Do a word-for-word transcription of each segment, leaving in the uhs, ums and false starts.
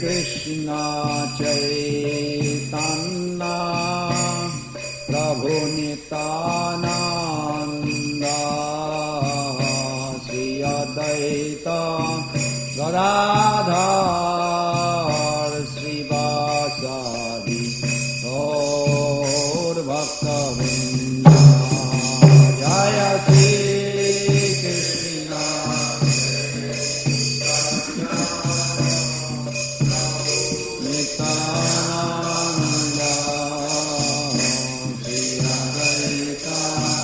Krishna Chaitanya Prabhu Nityananda Shri Advaita Gadadhar Srivasadi Gaur Bhaktavinda Jaya Shri Krishna Nityananda Shri Advaita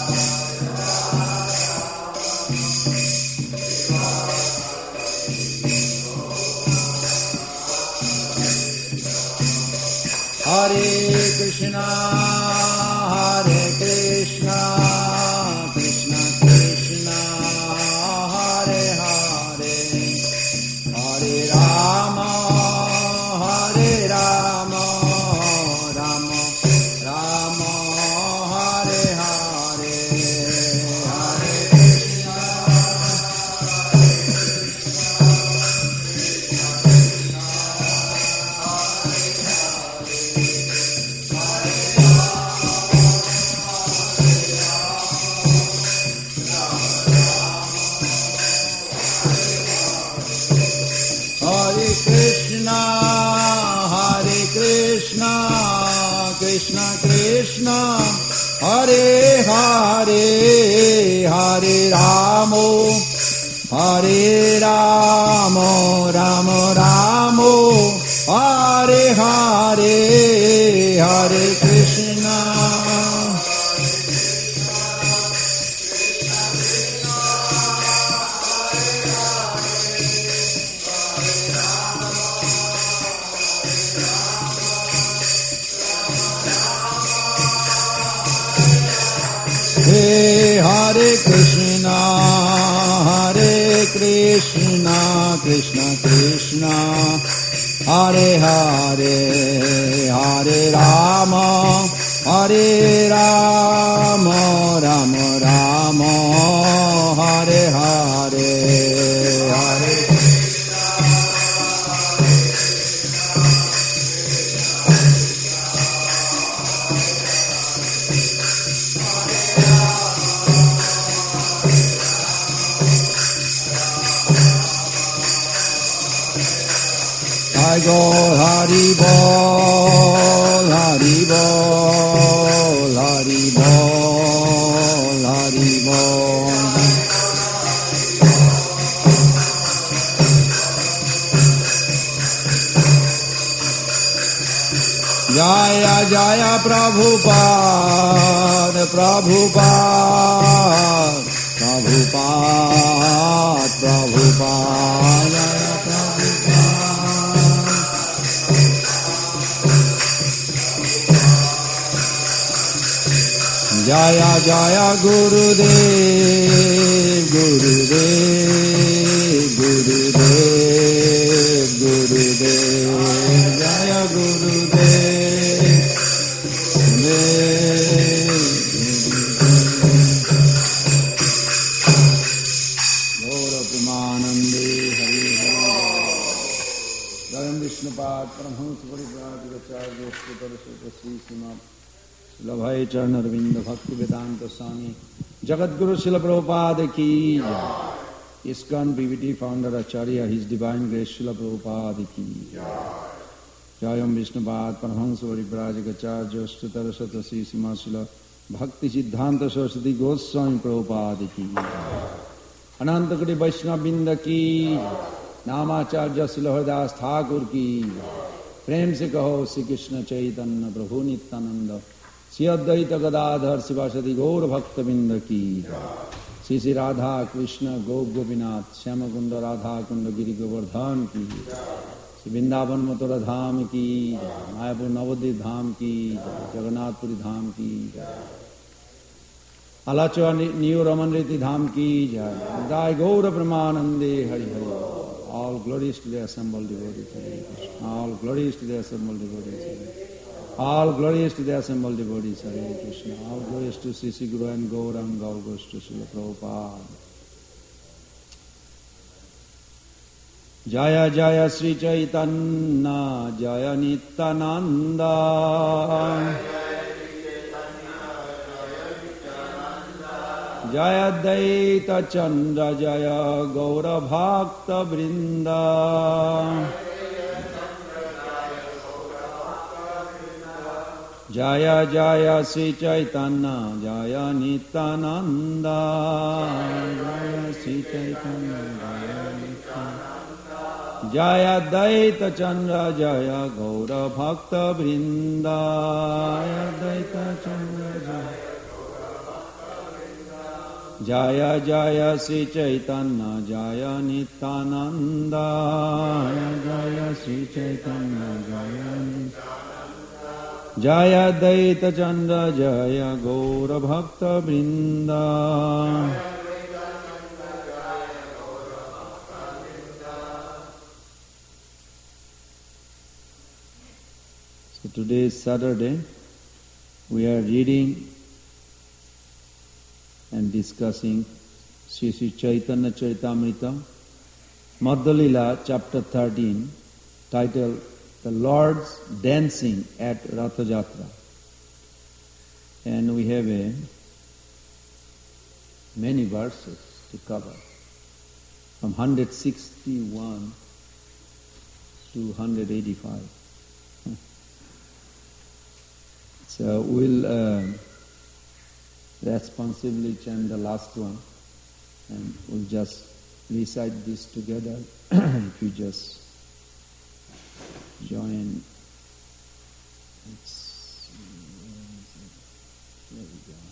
Hare Krishna, Hare Krishna, Krishna Krishna, Hare Hare, Hare Rama, Hare Rama, Rama Rama, Hare Hare, Hare Krishna, Hare Krishna, Hare Krishna, Krishna Krishna, Hare Hare, Hare Rama, Hare Rama, Rama Rama, Hare Hare, Hare Krishna. Hey, Hare Krishna, Hare Krishna, Krishna Krishna, Hare Hare, Hare Rama, Hare Rama, Rama Rama, Hare Hare, Hare I go Hari Bol, Hari Bol, Hari Bol, Hari Bol. Jaya Jaya Prabhupada, Prabhupada, Prabhupada, Prabhupada, Jaya Jaya Gurudev, Gurudev, Gurudev, Gurudev, Jaya Gurudev, Gaura Premanande Hari Hari Garam Vishnupad Paramahansa Parivrajaka Acharya Sri Sri Srimad Labhai Charan Arvind Bhakti Vedanta Swami Jagadguru Srila Prabhupada ki Jai. ISKCON B V T founder Acharya, His Divine Grace Srila Prabhupada ki Jai. Jayam Vishnupad Paramahansa Parivrajaka Acharya Sri Sri Srimad Srila Bhakti Siddhanta Saraswati Goswami Prabhupada ki Jai. Ananta Koti Vaishnava Binda ki Jai. Namacharya Srila Haridas Thakur ki Jai. प्रेम से कहो श्री कृष्ण चैतन्य प्रभु नित्यानंद श्री अद्वैत गदाधर शिवासदि गौर भक्त बिंद की श्री श्री राधा कृष्ण गो गोपीनाथ श्याम कुंड राधा कुंड गिरि गोवर्धन की श्री वृंदावन मथुरा धाम की मायापुर नवद्वीप धाम की जगन्नाथपुरी धाम की आलाचुआ new Raman रीति धाम की जय जय गौर ब्रह्मानंदे Hari Hari All glories to the assembled devotees. All glories to the assembled devotees. All glories to the assembled devotees. Hare Krishna. All glories to Sri Sri Guru and Gauranga. All glories to Srila Prabhupada. Jaya Jaya Sri Chaitanya Jaya Nityananda Jaya Daita Chandra Jaya Gaura Bhakta Vrinda Jaya Jaya Sri Chaitanya Jaya Nityananda Jaya Sri Chaitanya Jaya Nityananda Jaya Daita Chandra Jaya Gaura Bhakta Vrinda Jaya Daita Chandra Jaya Jaya Jaya Sri Chaitanya Jaya Nityananda Jaya Sri Chaitanya Jaya Nityananda Jaya Daita Chandra Jaya Gaura Bhakta Vrinda. So today is Saturday. We are reading and discussing Sri Sri Chaitanya Charitamrita, Madhya Lila, chapter thirteen, titled The Lord's Dancing at Ratha Jatra. And we have a many verses to cover, from one sixty-one to one eighty-five. So we'll uh, responsibly chant the last one, and we'll just recite this together. If you just join. It's, there we go.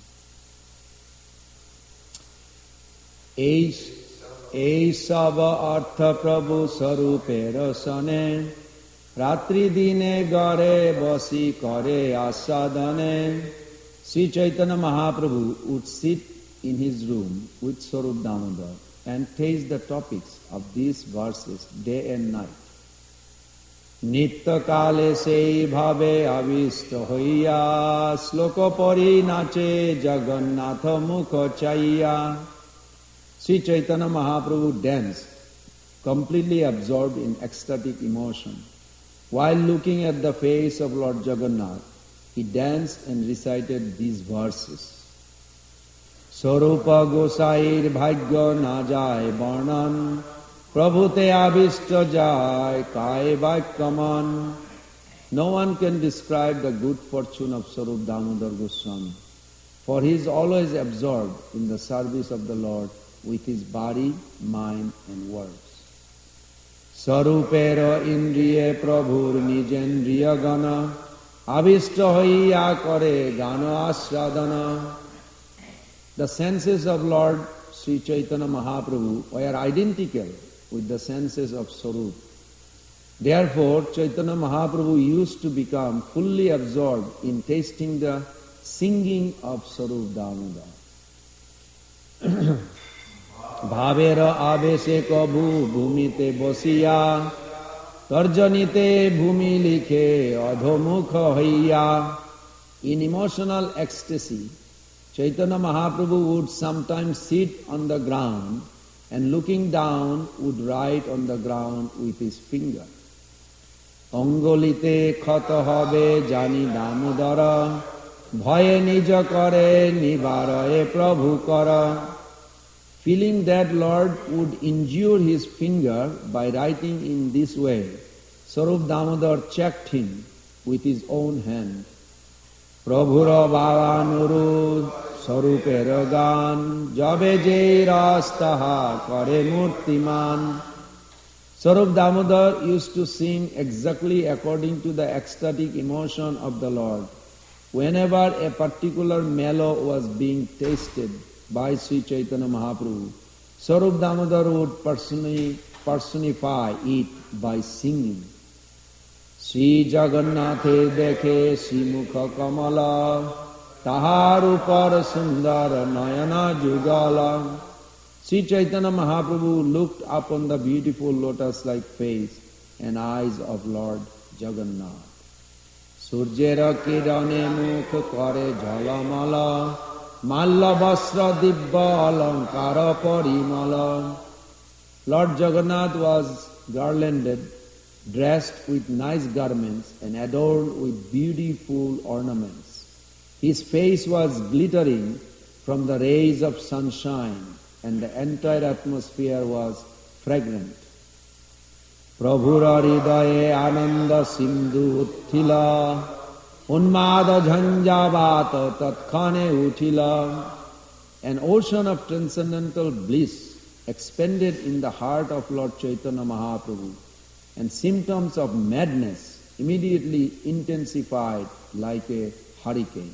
Eish Eishava Artha Prabhu Sarupera Sane Ratri Dine Gare Basi Kare Asadane. Sri Chaitanya Mahaprabhu would sit in his room with Swarup Damodar and taste the topics of these verses day and night. Nitya kale sei bhave avishta hoiya sloko pari nache Jagannatha mukha chaiya. Sri Chaitanya Mahaprabhu danced, completely absorbed in ecstatic emotion. While looking at the face of Lord Jagannath, he danced and recited these verses. Sarupa Gosair Bhagya na jai Varnan Prabhute Avishta jai Kai Vaikaman. No one can describe the good fortune of Sarup Damodar Goswami, for he is always absorbed in the service of the Lord with his body, mind and words. Sarupera Indriye Prabhur Nijendriya Gana Avishta hoiya kare Gana Asradana. The senses of Lord Sri Chaitanya Mahaprabhu were identical with the senses of Sarup. Therefore, Chaitanya Mahaprabhu used to become fully absorbed in tasting the singing of Sarup Damodar. Bhavera avese kabhu bhumite basiya tarjanite bhumi likhe adhomukha hoiya. In emotional ecstasy, Chaitanya Mahaprabhu would sometimes sit on the ground and looking down would write on the ground with his finger. Angolite khata habe jani damodara bhaye nija kare nivaraye prabhu kara. Feeling that Lord would injure his finger by writing in this way, Sarup Damodar checked him with his own hand. Prabhura Bhavanuru Sarupera Gan Jabe Je Rastaha Kare Murtiman. Sarup Damodar used to sing exactly according to the ecstatic emotion of the Lord. Whenever a particular mellow was being tasted by Sri Chaitanya Mahaprabhu, Sarup Damodar would personally personify it by singing. Sri Jagannathe dekhe Srimukha Kamala Tahar upar sundara nayana jugala. Sri Chaitanya Mahaprabhu looked upon the beautiful lotus-like face and eyes of Lord Jagannath. Surjera kirane mukh kare jhalamala Malla Basra Dibba Alankara Parimala. Lord Jagannath was garlanded, dressed with nice garments and adorned with beautiful ornaments. His face was glittering from the rays of sunshine, and the entire atmosphere was fragrant. Prabhura hridaye ananda sindhu uttila, unmada jhanjavata tatkhane utila. An ocean of transcendental bliss expanded in the heart of Lord Chaitanya Mahaprabhu, and symptoms of madness immediately intensified like a hurricane.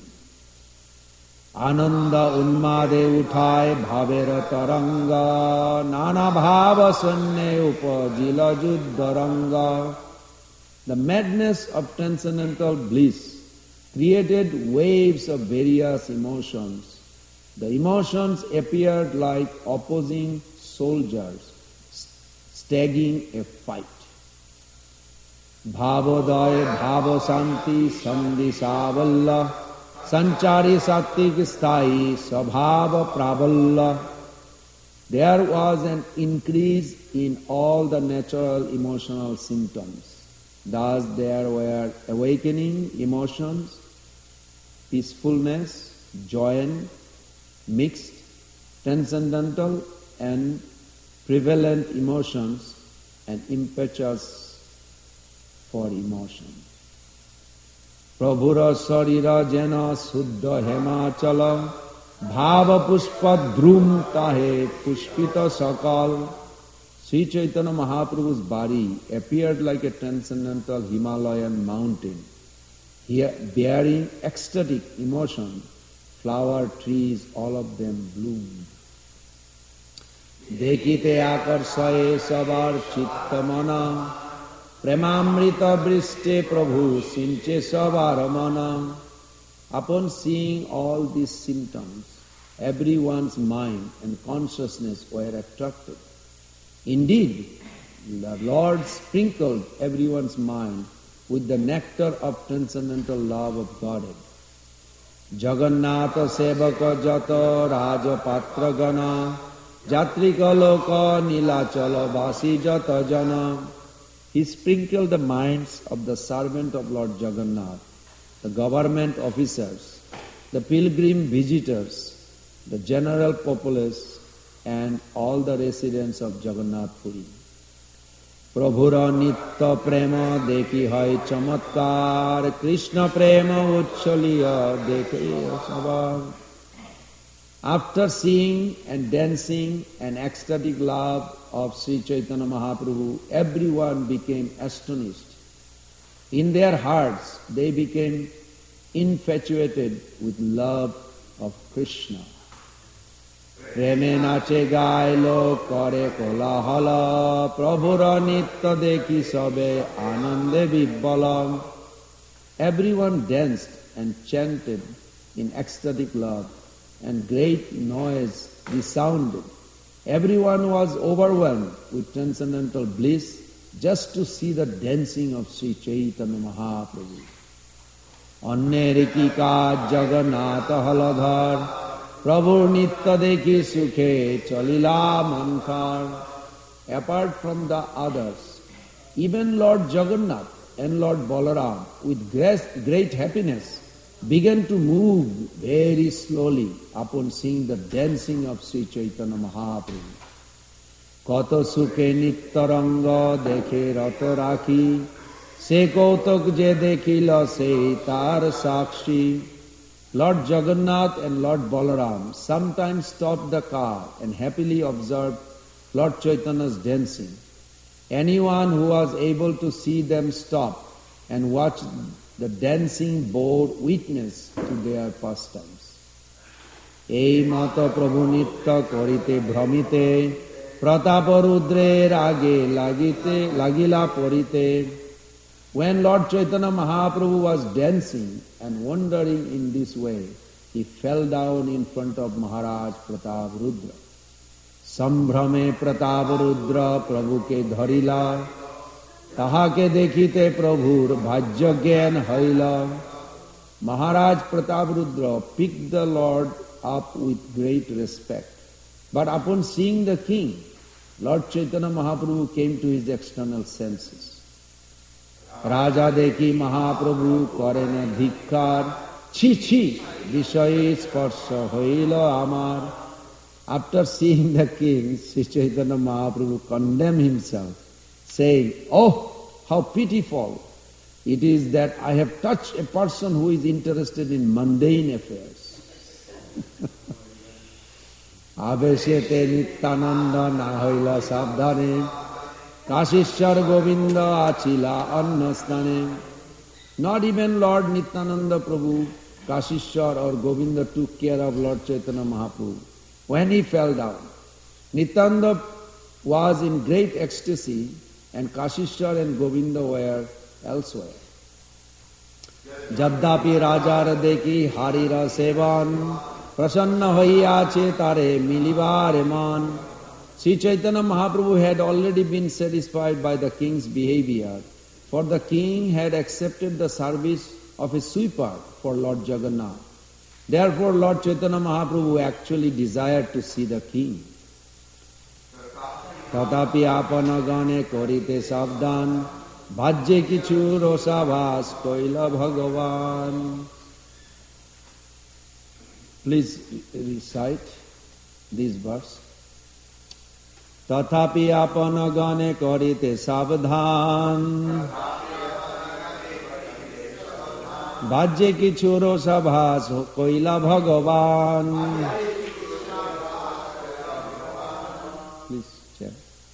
Ananda unmade uthai bhavera taranga, nana bhava sanne upajila juddaranga. The madness of transcendental bliss created waves of various emotions. The emotions appeared like opposing soldiers staging a fight. Bhavodaya bhavasanti sandhi savalla, sanchari sattik sthai sabhava pravalla. There was an increase in all the natural emotional symptoms. Thus there were awakening emotions, peacefulness, joy, mixed, transcendental and prevalent emotions, and impetus for emotion. Prabhura sarira jena suddha hemachala, bhava pushpa dhrum tahe pushpita sakal. Sri Chaitanya Mahaprabhu's body appeared like a transcendental Himalayan mountain, here bearing ecstatic emotion. Flower trees, all of them bloomed. Dekite akarsaye sabar chitta mana, premamrita briste prabhu sinche sabar mana. Upon seeing all these symptoms, everyone's mind and consciousness were attracted. Indeed, the Lord sprinkled everyone's mind with the nectar of transcendental love of Godhead. Jagannatha sevaka jata raja patra gana, jatrika loka nilachala vasi jata jana. He sprinkled the minds of the servant of Lord Jagannath, the government officers, the pilgrim visitors, the general populace, and all the residents of Jagannath Puri. Prabhura nitta prema dekhi hai chamatkar, Krishna prema uchchaliya dekhi sabar. After seeing and dancing an ecstatic love of Sri Chaitanya Mahaprabhu, everyone became astonished. In their hearts, they became infatuated with love of Krishna. Preme nache gailo kare kolahala, Prabhura nitta dekhi sabe anande vibbalam. Everyone danced and chanted in ecstatic love, and great noise resounded. Everyone was overwhelmed with transcendental bliss just to see the dancing of Sri Chaitanya Mahaprabhu. Anne rikika Jagannatha haladhar, Prabhu nitta dekhi sukhe chalila mankhar. Apart from the others, even Lord Jagannath and Lord Balaram, with great happiness, began to move very slowly upon seeing the dancing of Sri Chaitanya Mahaprabhu. Kato sukhe nittaranga dekhe rato rakhi, se kautak je dekhila se tar sakshi. Lord Jagannath and Lord Balaram sometimes stopped the car and happily observed Lord Chaitanya's dancing. Anyone who was able to see them stop and watch the dancing bore witness to their pastimes. Ei mata Prabhu nitta korite bhramite, prataparudre rage lagite lagila porite. When Lord Chaitanya Mahaprabhu was dancing and wandering in this way, he fell down in front of Maharaj Prataparudra. Sambhrame Prataparudra Prabhu ke dharila, tahake dekhite Prabhur bhajya gyan haila. Maharaj Prataparudra picked the Lord up with great respect. But upon seeing the king, Lord Chaitanya Mahaprabhu came to his external senses. Raja deki Mahaprabhu korena dhikkar, chi chi vishaye sparsha hoila amar. After seeing the king, Sri Chaitanya Mahaprabhu condemned himself, saying, "Oh, how pitiful it is that I have touched a person who is interested in mundane affairs." Aveshete Nityananda nahoila sabdhane, Kashishwar Govinda achila annastane. Not even Lord Nityananda Prabhu, Kashishwar or Govinda took care of Lord Chaitanya Mahaprabhu. When he fell down, Nityananda was in great ecstasy and Kashishwar and Govinda were elsewhere. Jaddapi Rajar deki harira sevan, prasanna hoiya chetare milivare man. Sri Chaitanya Mahaprabhu had already been satisfied by the king's behavior, for the king had accepted the service of a sweeper for Lord Jagannath. Therefore, Lord Chaitanya Mahaprabhu actually desired to see the king. Tatapi apana gane korite sabdan, bhajye kichu rosavas koila bhagavan. Please recite this verse. Tatapi apana gane korite sabdan, bhajye kichuro sabhas koila bhagavan. Please check.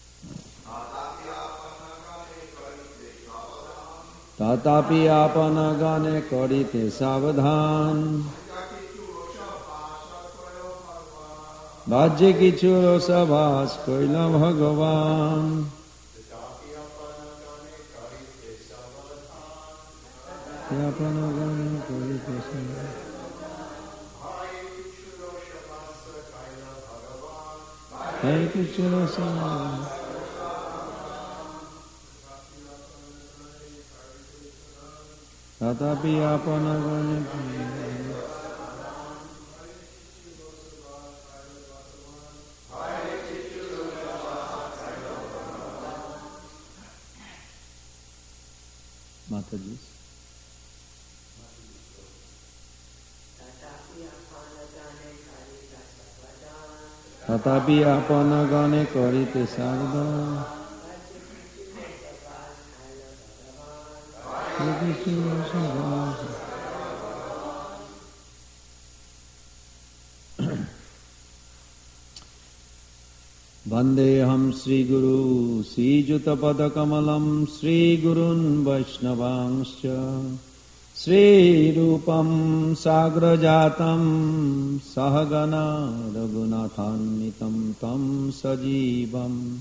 Tatapi apana gane korite savadhan, bhajye kichuro sabhas koila bhagavan. Tatapi apana gane Mataji. Tatapi apana gane korite sarda, Vandeham Sri Guru Sri Juta Pada Kamalam Sri Gurun Vaishnavangscha Sri Rupam Sagrajatam Sahagana Raghunathannitam Tam Sajivam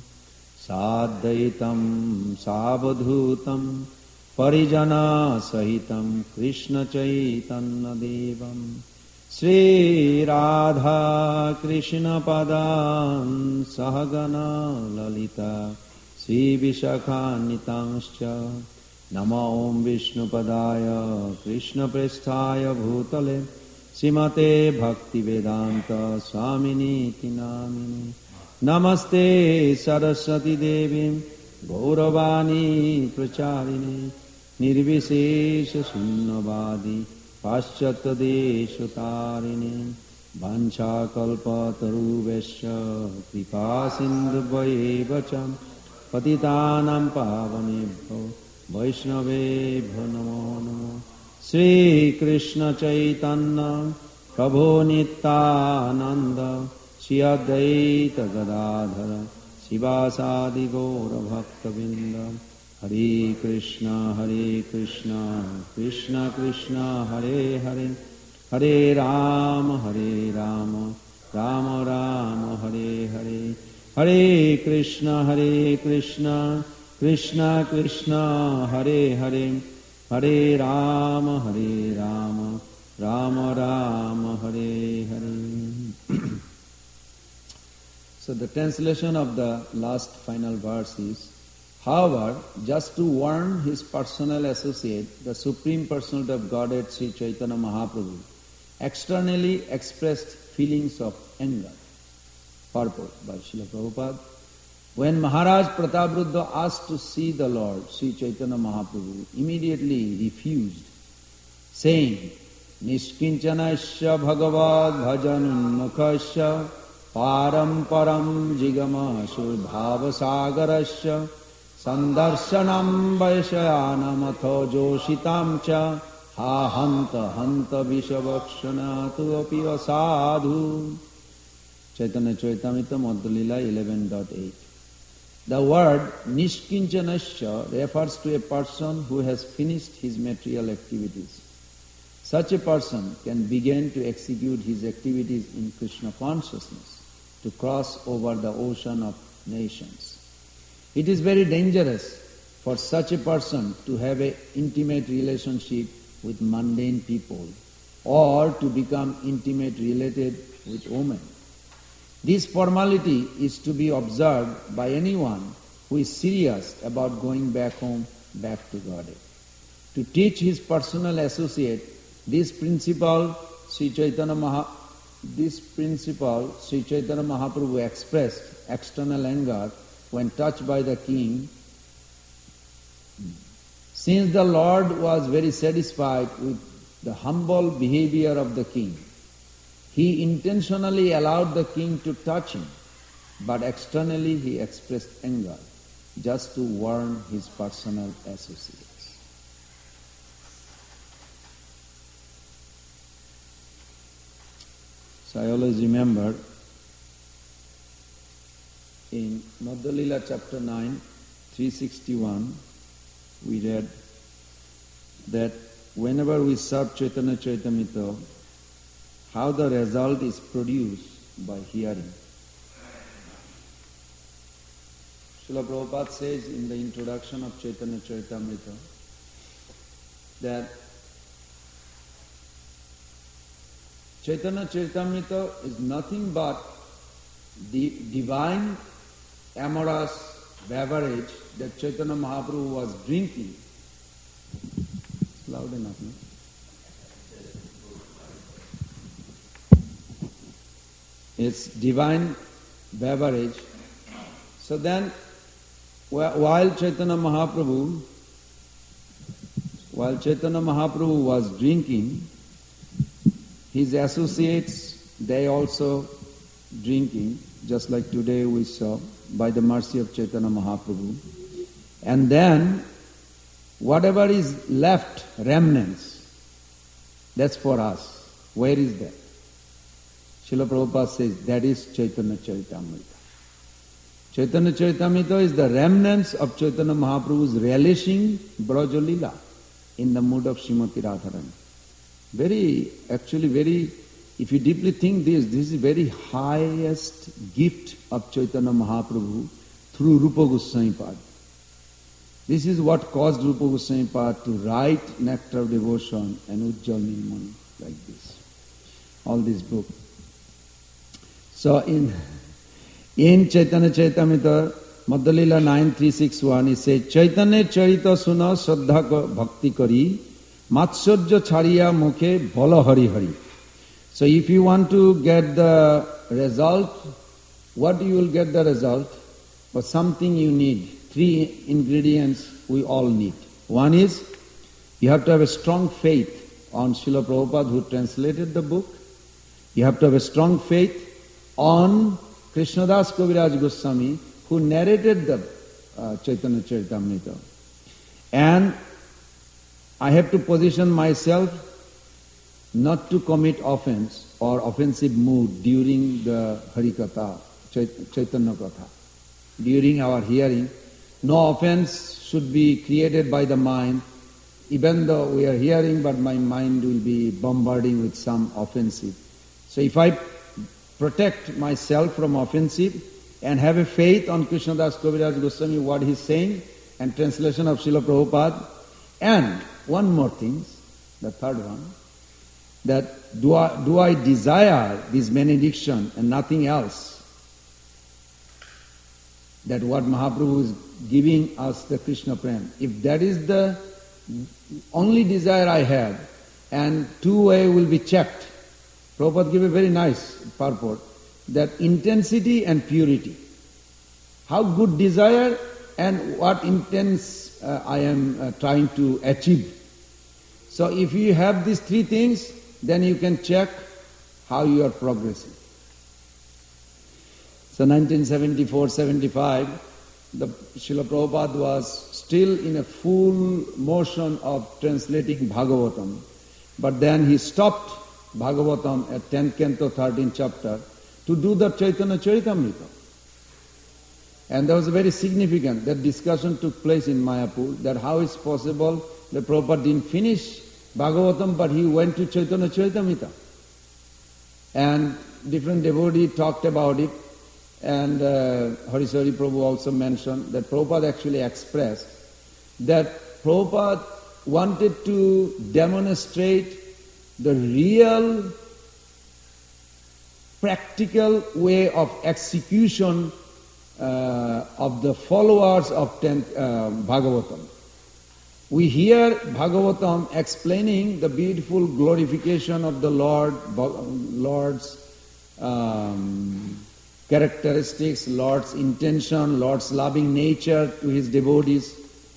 Sadhaitam Savadhutam Parijana Sahitam Krishna Chaitanya Devam Sri Radha Krishna Padan Sahagana Lalita Sri Vishakhanitanscha Nama Om Vishnu Padaya Krishna Presthaya Bhutale Simate Bhakti Vedanta Swamini Tinamini Namaste Saraswati Devim Gauravani Pracharini Nirvishesha Sunnavadi Paschata Deshutarini Vancha Kalpa Taruvesha Kripa Sindhubhayevacham Patitanam Pavanebho Vaishnavebhyo Namo Namo Sri Krishna Chaitanya Prabhu Nityananda Sri Advaita Gadadhara Sivasadi Gaura Bhaktavinda Hare Krishna Hare Krishna Krishna Krishna Hare Hare Hare Rama Hare Rama Rama Rama Hare Hare Hare Krishna Hare Krishna Krishna Krishna Hare Hare Hare Rama Hare Rama Rama Rama Hare Hare. So the translation of the last final verse is, however, just to warn his personal associate, the Supreme Personality of Godhead Sri Chaitanya Mahaprabhu externally expressed feelings of anger. Purport by Srila Prabhupada. When Maharaj Prataprudra asked to see the Lord, Sri Chaitanya Mahaprabhu immediately refused, saying, Nishkinchanasya bhagavad bhajanunmukhasya param param jigama surbhavasagarasya sandarshanam vaishayanam atho joshitam cha ha hanta hanta vishavakshana api asadhu. Chaitanya Charitamrita Madhya Lila eleven point eight. The word Nishkinchanasya refers to a person who has finished his material activities. Such a person can begin to execute his activities in Krishna consciousness to cross over the ocean of nations. It is very dangerous for such a person to have an intimate relationship with mundane people or to become intimate related with women. This formality is to be observed by anyone who is serious about going back home, back to Godhead. To teach his personal associate this principle, Sri Chaitanya Maha, this principle Sri Chaitanya Mahaprabhu expressed external anger when touched by the king. Since the Lord was very satisfied with the humble behavior of the king, he intentionally allowed the king to touch him, but externally he expressed anger just to warn his personal associates. So I always remember in Madhya Lila chapter nine, three sixty-one, we read that whenever we serve Chaitanya Charitamrita, how the result is produced by hearing. Srila Prabhupada says in the introduction of Chaitanya Charitamrita that Chaitanya Charitamrita is nothing but the divine amorous beverage that Chaitanya Mahaprabhu was drinking. It's loud enough, no? It's divine beverage. So then, while Chaitanya Mahaprabhu, while Chaitanya Mahaprabhu was drinking, his associates, they also drinking, just like today we saw, by the mercy of Chaitanya Mahaprabhu. And then, whatever is left, remnants, that's for us. Where is that? Srila Prabhupada says, that is Chaitanya Charitamrita. Chaitanya Charitamrita is the remnants of Chaitanya Mahaprabhu's relishing Braja Lila in the mood of Srimati Radharani. Very, actually very, if you deeply think this, this is very highest gift of Chaitanya Mahaprabhu through Rupa Goswami Pad. This is what caused Rupa Goswami Pad to write Nectar of Devotion and Ujjal Nilmani like this. All this book. So in in Chaitanya Charitamrita, Madhya Lila nine three six one, he says, Chaitanya Charita suna Shraddha bhakti kari, Matsurja chariya mukhe bhala hari hari. So if you want to get the result, what you will get the result? But something you need. Three ingredients we all need. One is, you have to have a strong faith on Srila Prabhupada who translated the book. You have to have a strong faith on Krishnadas Kaviraj Goswami who narrated the uh, Chaitanya Charitamrita. And I have to position myself not to commit offense or offensive mood during the Harikatha, Chaitanya Katha. During our hearing, no offense should be created by the mind, even though we are hearing, but my mind will be bombarding with some offensive. So if I protect myself from offensive and have a faith on Krishnadas Kaviraj Goswami, what he's saying, and translation of Srila Prabhupada. And one more thing, the third one, that do I, do I desire this benediction and nothing else? That what Mahaprabhu is giving us, the Krishna Prem. If that is the only desire I have, and two way will be checked. Prabhupada gave a very nice purport, that intensity and purity. how good desire and what intents uh, I am uh, trying to achieve. So if you have these three things, then you can check how you are progressing. So nineteen seventy-four seventy-five, the Srila Prabhupada was still in a full motion of translating Bhagavatam. But then he stopped Bhagavatam at tenth canto, thirteenth chapter to do the Chaitanya Charitamrita. And that was very significant. That discussion took place in Mayapur, that how it's possible that Prabhupada didn't finish Bhagavatam, but he went to Chaitanya Charitamrita. And different devotees talked about it. And uh, Harisari Prabhu also mentioned that Prabhupada actually expressed that Prabhupada wanted to demonstrate the real practical way of execution uh, of the followers of tenth, uh, Bhagavatam. We hear Bhagavatam explaining the beautiful glorification of the Lord, Lord's um, characteristics, Lord's intention, Lord's loving nature to His devotees.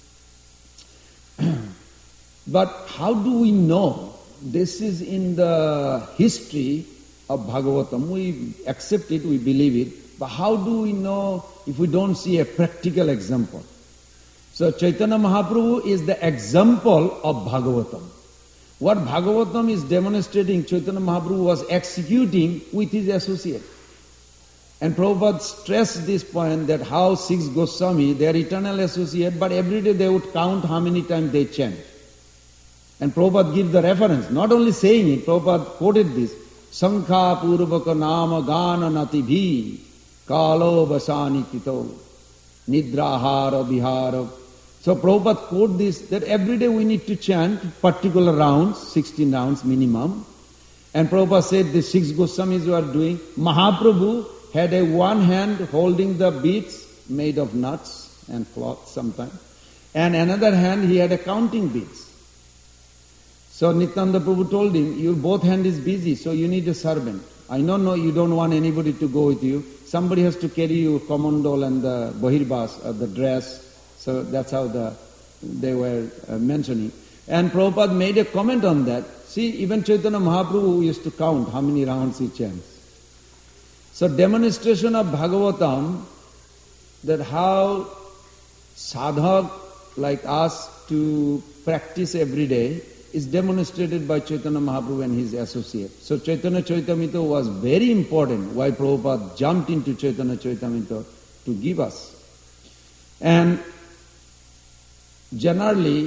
But how do we know this is in the history of Bhagavatam? We accept it, we believe it, but how do we know if we don't see a practical example? So Chaitanya Mahaprabhu is the example of Bhagavatam. What Bhagavatam is demonstrating, Chaitanya Mahaprabhu was executing with his associate. And Prabhupada stressed this point that how six Goswami, they are eternal associate, but every day they would count how many times they chant. And Prabhupada gives the reference, not only saying it, Prabhupada quoted this, Sankha Purvaka Nama Gana Natibhi Kalo Vasani Tito Nidrahara Bihara. So Prabhupada quote this, that every day we need to chant particular rounds, sixteen rounds minimum. And Prabhupada said the six Goswamis who are doing, Mahaprabhu had a one hand holding the beads made of nuts and cloth sometimes, and another hand he had a counting beads. So Nityananda Prabhu told him, your both hand is busy, so you need a servant. I know no, you don't want anybody to go with you. Somebody has to carry you komandol and the bohirbas, uh, the dress. So that's how the they were uh, mentioning. And Prabhupada made a comment on that. See, even Chaitanya Mahaprabhu used to count how many rounds he chants. So demonstration of Bhagavatam, that how sadhak like us to practice every day, is demonstrated by Chaitanya Mahaprabhu and his associates. So Chaitanya Charitamrita was very important, why Prabhupada jumped into Chaitanya Charitamrita to give us. And generally,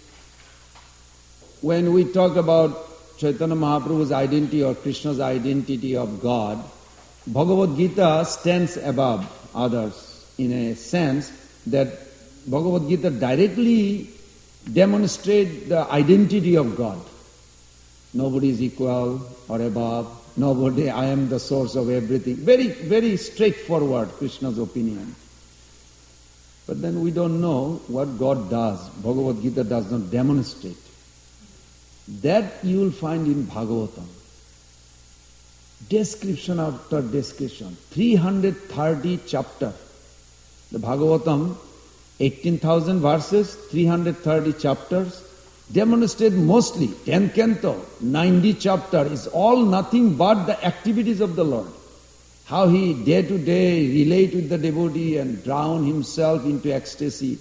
when we talk about Chaitanya Mahaprabhu's identity or Krishna's identity of God, Bhagavad Gita stands above others in a sense that Bhagavad Gita directly demonstrates the identity of God. Nobody is equal or above. Nobody, I am the source of everything. Very, very straightforward, Krishna's opinion. But then we don't know what God does. Bhagavad Gita does not demonstrate. That you will find in Bhagavatam. Description after description. three hundred thirty chapter. The Bhagavatam, eighteen thousand verses, three hundred thirty chapters, demonstrate mostly, tenth canto, ninety chapter is all nothing but the activities of the Lord. How he day to day relate with the devotee and drown himself into ecstasy.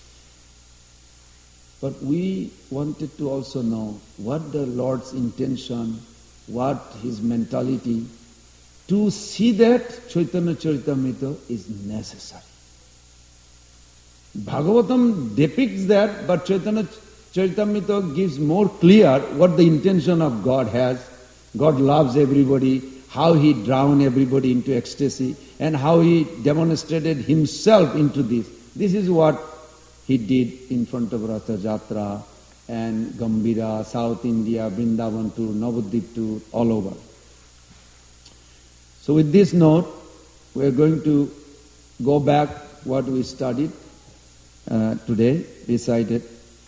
But we wanted to also know what the Lord's intention, what his mentality. To see that, Chaitanya Charitamrita is necessary. Bhagavatam depicts that, but Chaitanya Charitamrita gives more clear what the intention of God has. God loves everybody, how he drowned everybody into ecstasy, and how he demonstrated himself into this. This is what he did in front of Ratha Jatra and Gambhira, South India, Vrindavan tour, Navadvip tour, all over. So with this note, we are going to go back what we studied uh, today, recited.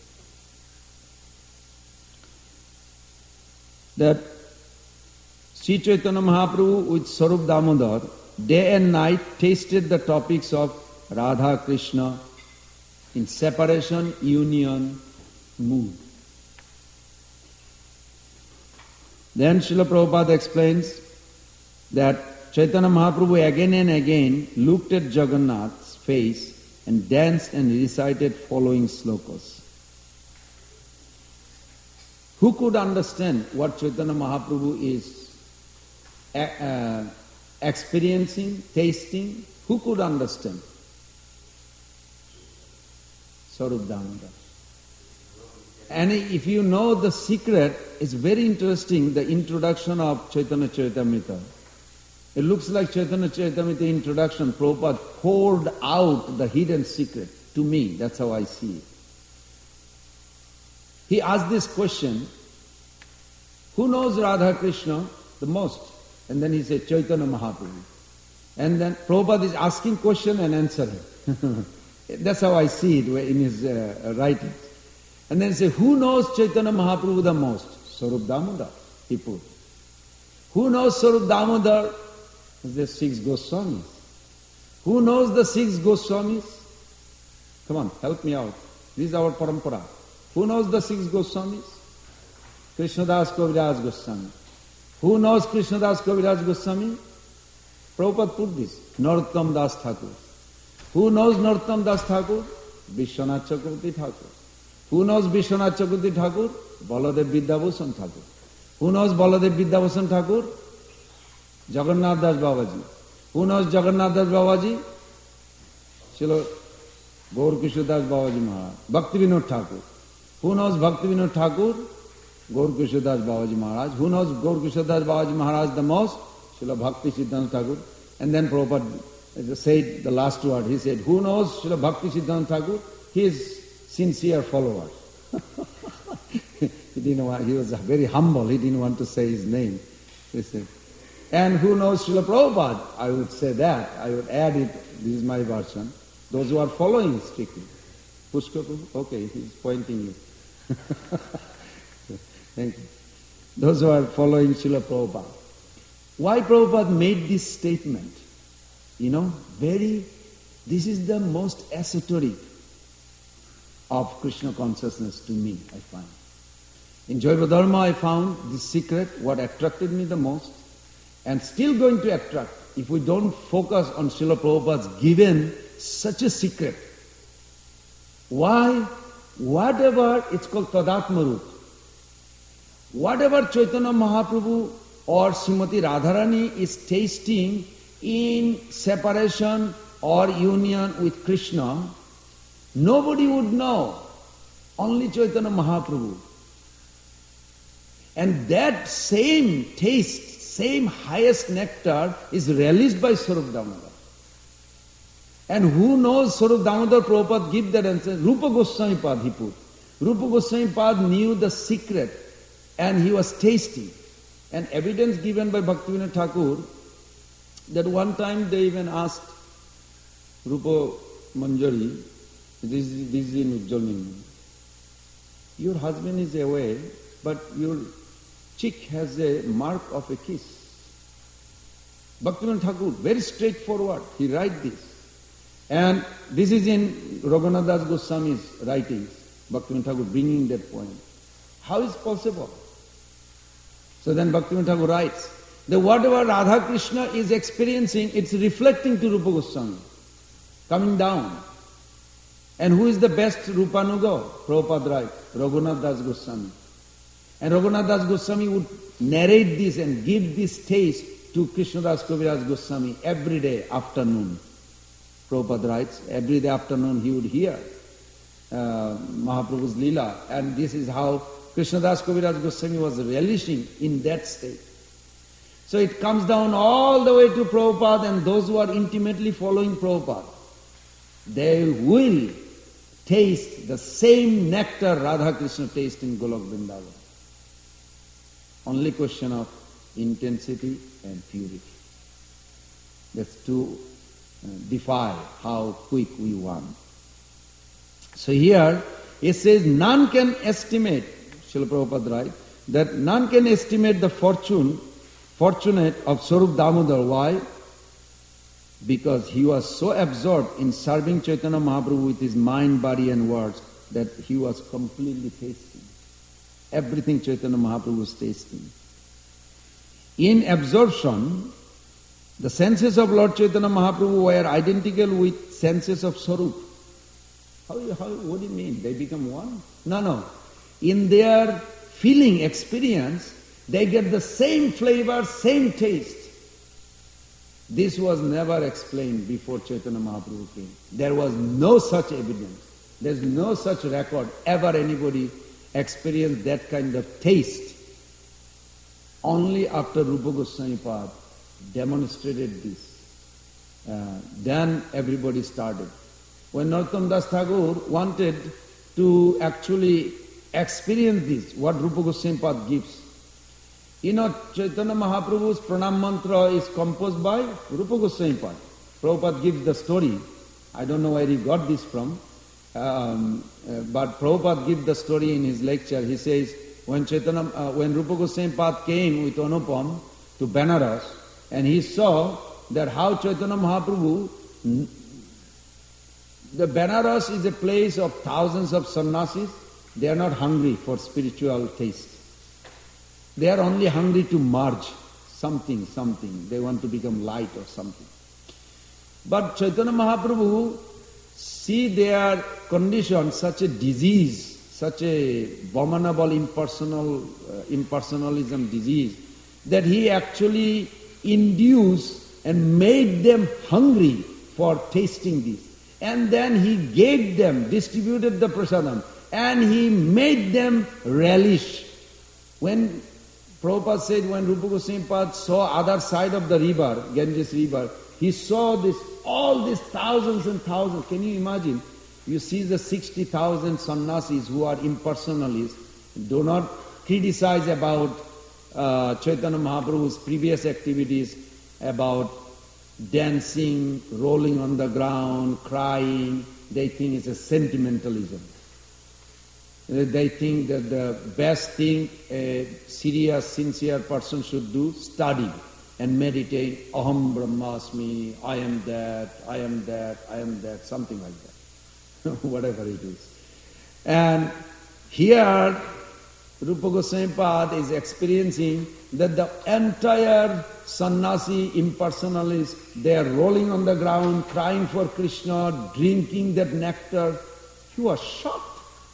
That Sri Chaitanya Mahaprabhu with Sarup Damodar day and night tasted the topics of Radha Krishna in separation, union, mood. Then Srila Prabhupada explains that Chaitanya Mahaprabhu again and again looked at Jagannath's face and danced and recited following slokas. Who could understand what Chaitanya Mahaprabhu is uh, experiencing, tasting? Who could understand? Sarup Damodar. And if you know the secret, it's very interesting, the introduction of Chaitanya Charitamrita. It looks like Chaitanya Charitamrita introduction, Prabhupada poured out the hidden secret to me. That's how I see it. He asked this question, who knows Radha Krishna the most? And then he said, Chaitanya Mahaprabhu. And then Prabhupada is asking question and answering. That's how I see it in his uh, writings. And then he said, who knows Chaitanya Mahaprabhu the most? Sarup Damodar, he put. Who knows Sarup Damodar? The six Goswamis. Who knows the six Goswamis? Come on, help me out. This is our parampara. Who knows the six Goswamis? Krishnadas Kaviraj Goswami. Who knows Krishnadas Kaviraj Goswami? Prabhupada put this. Narottam Das Thakur. Who knows Narottam Das Thakur? Vishwanath Chakravarti Thakur. Who knows Vishwanath Chakravarti Thakur? Baladev Vidyabhushan Thakur. Who knows Baladev Vidyabhushan Thakur? Jagannath Das Babaji. Who knows Jagannath Das Babaji? Srila Gaur Kishore Das Babaji Maharaj. Bhakti Vinod Thakur. Who knows Bhakti Vinod Thakur? Gaur Kishore Das Babaji Maharaj. Who knows Gaur Kishore Das Babaji Maharaj the most? Srila Bhakti Siddhanta Thakur. And then Prabhupada said the last word. He said, who knows Srila Bhakti Siddhanta Thakur? His sincere followers. He didn't want, he was very humble. He didn't want to say his name. He said, and who knows Srila Prabhupada? I would say that. I would add it. This is my version. Those who are following strictly. Pushkar Prabhu? Okay, he's pointing you. Thank you. Those who are following Srila Prabhupada. Why Prabhupada made this statement? You know, very, this is the most esoteric of Krishna consciousness to me, I find. In Jaiva Dharma I found this secret, what attracted me the most, and still going to attract if we don't focus on Srila Prabhupada's given such a secret. Why? Whatever, it's called Tadatma Rup. Whatever Chaitanya Mahaprabhu or Srimati Radharani is tasting in separation or union with Krishna, nobody would know, only Chaitanya Mahaprabhu. And that same taste, same highest nectar is released by Sarup Damodar. And who knows Sarup Damodar? Prabhupada give that answer. Rupa Goswami Pad he put. Rupa Goswami Pad knew the secret and he was tasting. And evidence given by Bhaktivinoda Thakur that one time they even asked Rupa Manjari, this is, this is in Ujjain, your husband is away, but your cheek has a mark of a kiss. Bhaktivinoda Thakur, very straightforward, he writes this. And this is in Raghunath Das Goswami's writings, Bhaktivinoda Thakur bringing that point. How is possible? So then Bhaktivinoda Thakur writes that whatever Radha Krishna is experiencing, it's reflecting to Rupa Goswami, coming down. And who is the best Rupanuga? Prabhupada writes, Raghunath Das Goswami. And Raghunath Das Goswami would narrate this and give this taste to Krishnadas Kaviraj Goswami every day afternoon. Prabhupada writes, every day afternoon he would hear uh, Mahaprabhu's Leela, and this is how Krishnadas Kaviraj Goswami was relishing in that state. So it comes down all the way to Prabhupada, and those who are intimately following Prabhupada, they will taste the same nectar Radha Krishna tastes in Golok Vrindavan. Only question of intensity and purity. That's to uh, defy how quick we want. So here it says, none can estimate, Srila Prabhupada writes, that none can estimate the fortune, fortunate of Sarup Damodar. Why? because he was so absorbed in serving Chaitanya Mahaprabhu with his mind, body and words that he was completely tasting. Everything Chaitanya Mahaprabhu was tasting. In absorption, the senses of Lord Chaitanya Mahaprabhu were identical with senses of Sarup. How, how, what do you mean? They become one? No, no. In their feeling experience, they get the same flavor, same taste. This was never explained before Chaitanya Mahaprabhu came. There was no such evidence. There's no such record ever anybody experienced that kind of taste. Only after Rupa Goswami Pad demonstrated this. Uh, then everybody started. When Narottam Das Thakur wanted to actually experience this, what Rupa Goswami Pad gives. You know, Chaitanya Mahaprabhu's Pranam Mantra is composed by Rupa Goswami Pad. Prabhupada gives the story. I don't know where he got this from. Um, uh, but Prabhupada gives the story in his lecture. He says, when Chaitanya, uh, when Rupa Goswami Pad came with Anupam to Benaras, and he saw that how Chaitanya Mahaprabhu, the Benaras is a place of thousands of sannyasis. They are not hungry for spiritual taste. They are only hungry to merge something, something. They want to become light or something. But Chaitanya Mahaprabhu see their condition, such a disease, such a abominable impersonal, uh, impersonalism disease, that he actually induced and made them hungry for tasting this. And then he gave them, distributed the prasadam, and he made them relish. When Prabhupada said, when Rupa Goswami Pad saw other side of the river, Ganges river, he saw this, all these thousands and thousands. Can you imagine? You see the sixty thousand sannyasis who are impersonalists, do not criticize about uh, Chaitanya Mahaprabhu's previous activities, about dancing, rolling on the ground, crying. They think it's a sentimentalism. They think that the best thing a serious, sincere person should do, study and meditate, aham brahmasmi, I am that, I am that, I am that, something like that, whatever it is. And here, Rupa Goswami Pad is experiencing that the entire sannyasi impersonalists, they are rolling on the ground, crying for Krishna, drinking that nectar. He was shocked.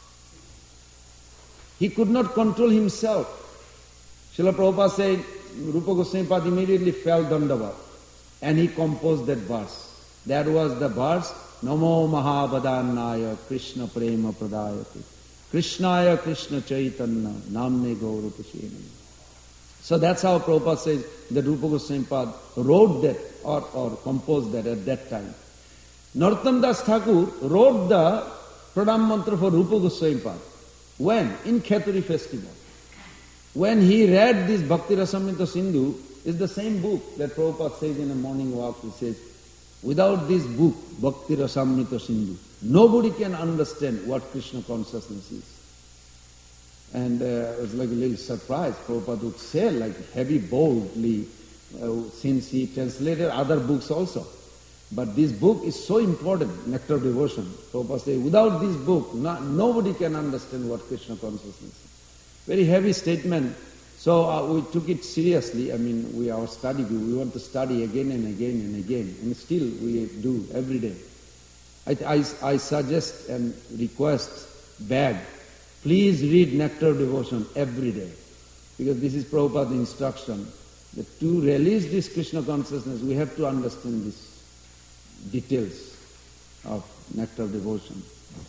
He could not control himself. Srila Prabhupada said, Rupa Goswami Pad immediately fell dandavat and he composed that verse. That was the verse, Namo Mahabadannaya Krishna Prema Pradayate Krishnaya Krishna Chaitanya Namne Gaurapashena. So that's how Prabhupada says that Rupa Goswami Pad wrote that or, or composed that at that time. Narottam Das Thakur wrote the Pranam Mantra for Rupa Goswami Pad. When? In Kheturi festival. When he read this Bhakti Rasamrita Sindhu, is the same book that Prabhupada says in a morning walk. He says, without this book, Bhakti Rasamrita Sindhu, nobody can understand what Krishna consciousness is. And uh, it was like a little surprise. Prabhupada would say like heavy, boldly, uh, since he translated other books also. But this book is so important, Nectar of Devotion. Prabhupada says, without this book, not, nobody can understand what Krishna consciousness is. Very heavy statement. So uh, we took it seriously. I mean, we our study group, we want to study again and again and again. And still we do every day. I, I, I suggest and request, beg, please read Nectar of Devotion every day. Because this is Prabhupada's instruction. That to release this Krishna consciousness, we have to understand these details of Nectar of Devotion.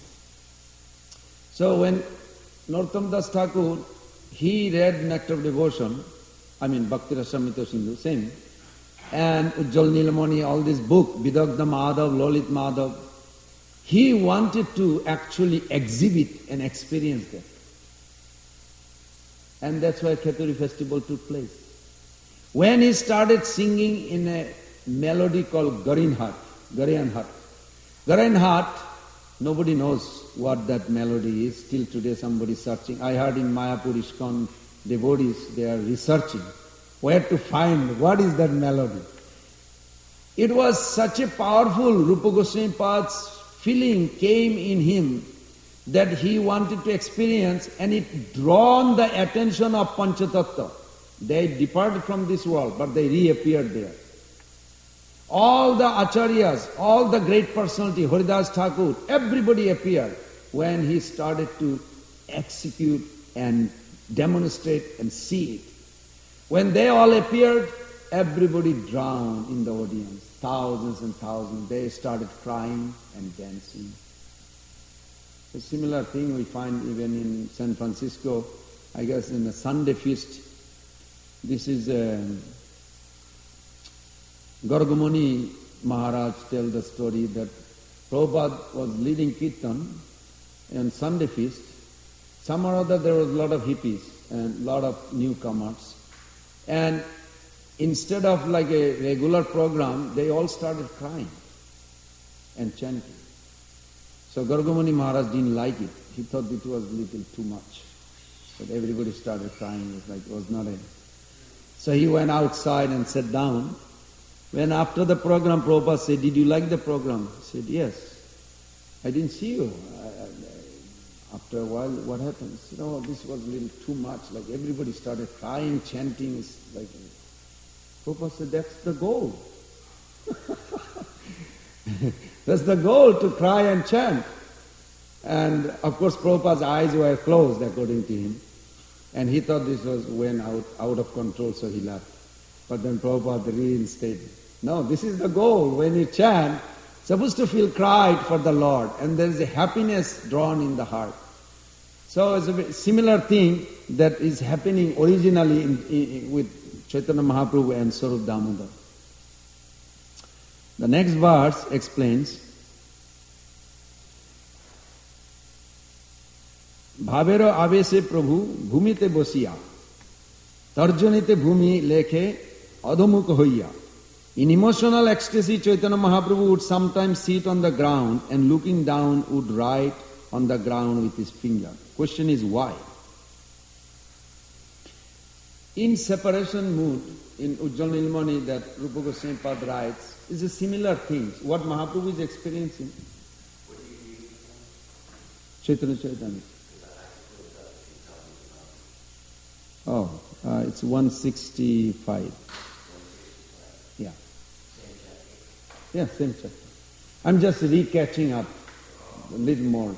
So when Narottam Das Thakur, he read Nectar of Devotion, I mean Bhakti Rasamrita Sindhu, same, and Ujjwal Nilamani, all this book, Vidagdha Madhav, Lalit Madhav, he wanted to actually exhibit and experience that. And that's why Kheturi festival took place. When he started singing in a melody called Garin Hat, Garian Hat. Garian Hat, nobody knows what that melody is. Till today somebody is searching. I heard in Mayapur ISKCON devotees, they are researching where to find what is that melody. It was such a powerful, Rupa Goswami Pad's feeling came in him that he wanted to experience, and it drawn the attention of Panchatattva. They departed from this world, but they reappeared there. All the acharyas, all the great personality, Haridas Thakur, everybody appeared when he started to execute and demonstrate and see it. When they all appeared, everybody drowned in the audience. Thousands and thousands. They started crying and dancing. A similar thing we find even in San Francisco, I guess in the Sunday feast. This is a Gargamuni Maharaj tells the story that Prabhupada was leading Kirtan on Sunday feast. Some or other there was a lot of hippies and a lot of newcomers. And instead of like a regular program, they all started crying and chanting. So Gargamuni Maharaj didn't like it. He thought it was a little too much. But everybody started crying. It was like, it was not a... So he went outside and sat down. When after the program, Prabhupada said, "Did you like the program?" He said, "Yes." "I didn't see you." I, I, after a while, what happened? He said, "Oh, this was a little too much." Like everybody started crying, chanting. It's like, Prabhupada said, "That's the goal." That's the goal, to cry and chant. And of course, Prabhupada's eyes were closed, according to him. And he thought this was went out, out of control, so he left. But then Prabhupada reinstated. No, this is the goal. When you chant, supposed to feel pride for the Lord, and there is a happiness drawn in the heart. So it's a similar thing that is happening originally in, in, with Chaitanya Mahaprabhu and Swarup Damodar. The next verse explains, Bhavero avese Prabhu bhumite bosiya, tarjanite bhumi lekhe adhomukha hoiya. In emotional ecstasy, Chaitanya Mahaprabhu would sometimes sit on the ground and looking down would write on the ground with his finger. Question is why? In separation mood, in Ujjwal Nilmani that Rupa Goswami Pad writes, is a similar thing. What Mahaprabhu is experiencing. Chaitanya Chaitanya. Oh, uh, it's one sixty-five. Yeah. Yeah, same chapter. I'm just re-catching up a little more.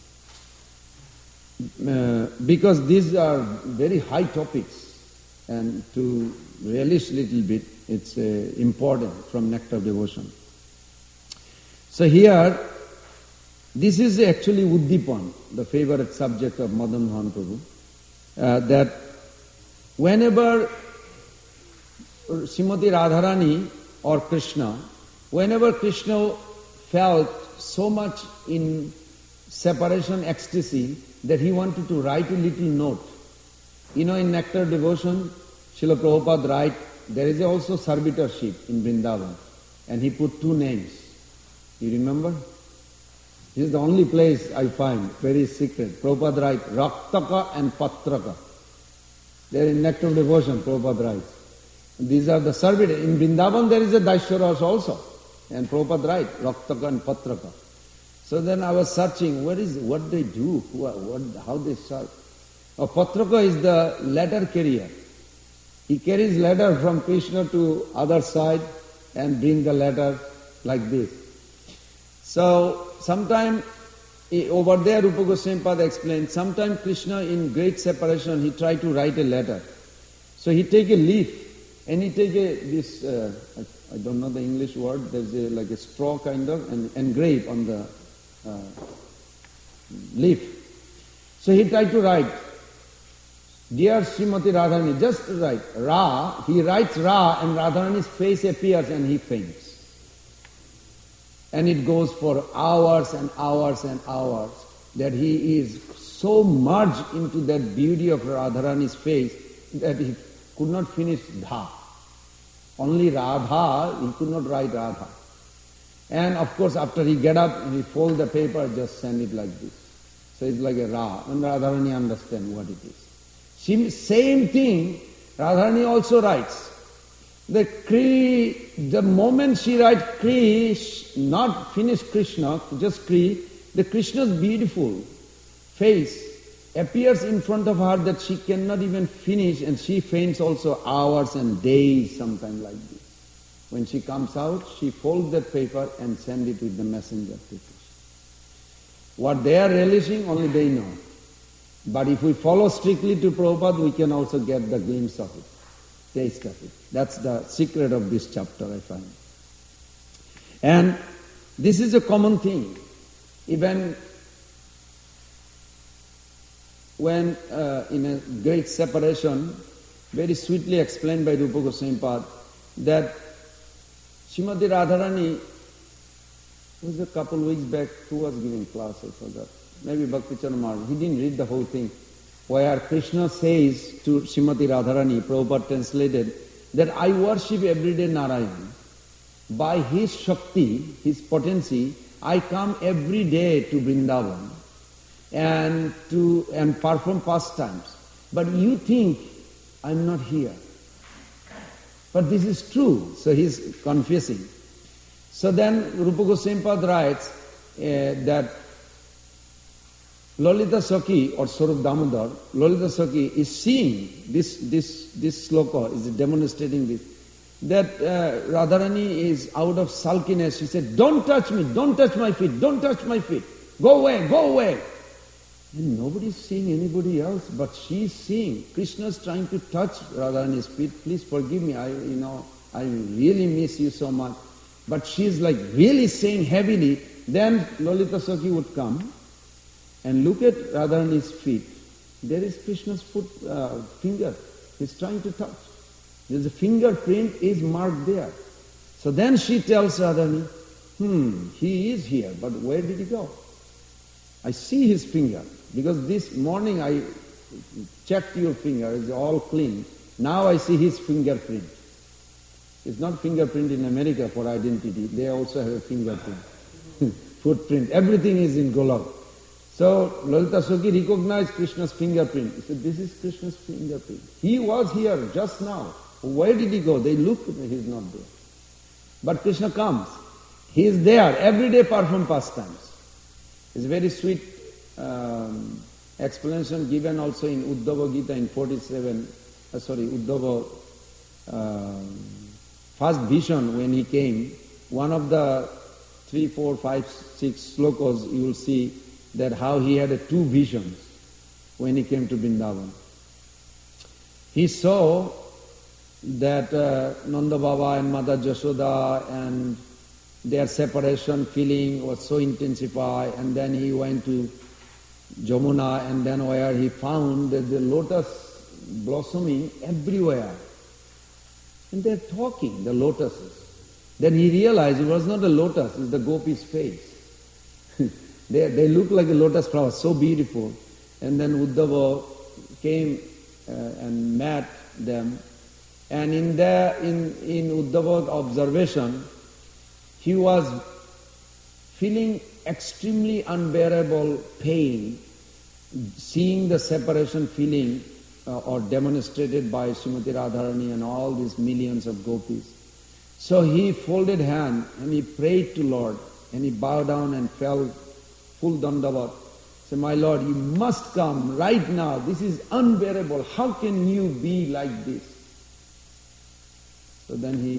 Uh, because these are very high topics, and to relish a little bit, it's uh, important from Nectar of Devotion. So here, this is actually Uddipan, the favorite subject of Madan Mohan Prabhu, uh, that whenever Srimati Radharani or Krishna, whenever Krishna felt so much in separation ecstasy that he wanted to write a little note. You know, in Nectar of Devotion, Srila Prabhupada write, there is also servitorship in Vrindavan, and he put two names. You remember? This is the only place I find, very secret. Prabhupada writes Raktaka and Patraka. There in Nectar of Devotion, Prabhupada writes. These are the servitors. In Vrindavan there is a Daiswaras also. And Prabhupada writes Raktaka and Patraka. So then I was searching, what is what they do, what, what, how they serve. Oh, Patraka is the letter carrier. He carries letter from Krishna to other side and bring the letter like this. So sometime over there Rupa Goswami Pada explained, sometime Krishna in great separation he tried to write a letter. So he take a leaf and he take a this uh, I, I don't know the English word. There's a like a straw kind of and engrave on the uh, leaf. So he tried to write, "Dear Srimati Radharani," just write Ra. He writes Ra, and Radharani's face appears and he faints. And it goes for hours and hours and hours that he is so merged into that beauty of Radharani's face that he could not finish Dha. Only Radha, he could not write Radha. And of course after he get up, he fold the paper, just send it like this. So it's like a Ra, and Radharani understand what it is. Same thing, Radharani also writes. The Kri, the moment she writes Kri, not finish Krishna, just Kri, the Krishna's beautiful face appears in front of her that she cannot even finish, and she faints also hours and days, sometimes like this. When she comes out, she folds that paper and sends it with the messenger to Krishna. What they are relishing, only they know. But if we follow strictly to Prabhupada, we can also get the glimpse of it, taste of it. That's the secret of this chapter, I find. And this is a common thing. Even when uh, in a great separation, very sweetly explained by Rupa Goswami Pad, that Srimati Radharani, it was a couple weeks back, who was giving class, I forgot. Maybe Bhakti-Charan Maharaj. He didn't read the whole thing. Where Krishna says to Srimati Radharani, Prabhupada translated, that I worship everyday Narayan. By his Shakti, his potency, I come every day to Vrindavan and to and perform pastimes. But you think I'm not here. But this is true. So he's confessing. So then Rupa Goswami Pad writes uh, that Lalita Sakhi or Swarup Damodar, Lalita Sakhi is seeing this, this, this sloka, is demonstrating this, that uh, Radharani is out of sulkiness. She said, don't touch me, don't touch my feet, don't touch my feet, go away, go away. And nobody is seeing anybody else, but she is seeing. Krishna is trying to touch Radharani's feet. Please forgive me, I, you know, I really miss you so much. But she is like really saying heavily. Then Lalita Sakhi would come and look at Radharani's feet. There is Krishna's foot, uh, finger. He's trying to touch. There's a fingerprint is marked there. So then she tells Radharani, hmm, he is here, but where did he go? I see his finger. Because this morning I checked your finger, it's all clean. Now I see his fingerprint. It's not fingerprint in America for identity. They also have a fingerprint, footprint. Everything is in Golok. So Lalita Sakhi recognized Krishna's fingerprint. He said, this is Krishna's fingerprint. He was here just now. Where did he go? They looked, he's not there. But Krishna comes. He is there. Every day perform pastimes. It's a very sweet um, explanation given also in Uddhava Gita in forty-seven, uh, sorry, Uddhava uh, first vision when he came. One of the three, four, five, six slokas you will see that how he had a two visions when he came to Vrindavan. He saw that uh, Nanda Baba and Mother Jashoda and their separation feeling was so intensified, and then he went to Jamuna, and then where he found that the lotus blossoming everywhere. And they're talking, the lotuses. Then he realized it was not a lotus, it's the gopi's face. they, they look like a lotus flower, so beautiful. And then Uddhava came uh, and met them. And in the, in, in Uddhava's observation, he was feeling extremely unbearable pain, seeing the separation feeling uh, or demonstrated by Srimati Radharani and all these millions of gopis. So he folded hand and he prayed to Lord, and he bowed down and fell full dandavat. Said, my Lord, you must come right now. This is unbearable. How can you be like this? So then he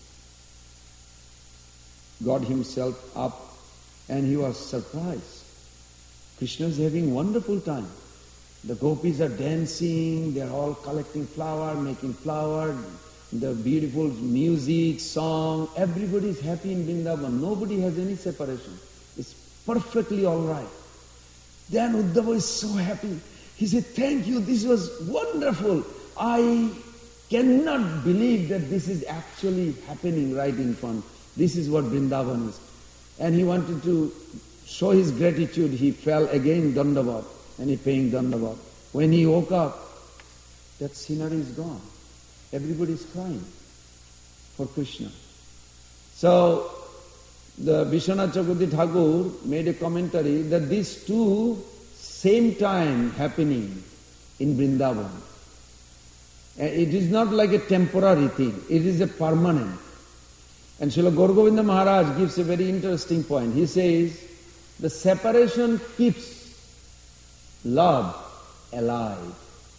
got himself up and he was surprised. Krishna is having wonderful time. The gopis are dancing, they are all collecting flower, making flower, the beautiful music, song, everybody is happy in Vrindavan. Nobody has any separation. It's perfectly all right. Then Uddhava is so happy. He said, thank you, this was wonderful. I cannot believe that this is actually happening right in front. This is what Vrindavan is. And he wanted to show his gratitude. He fell again dandavat, and he paying dandavat. When he woke up, that scenery is gone. Everybody is crying for Krishna. So the Vishwanath Chakravarti Thakur made a commentary that these two same time happening in Vrindavan. It is not like a temporary thing, it is a permanent. And Srila Gaura Govinda Maharaj gives a very interesting point. He says, the separation keeps love alive.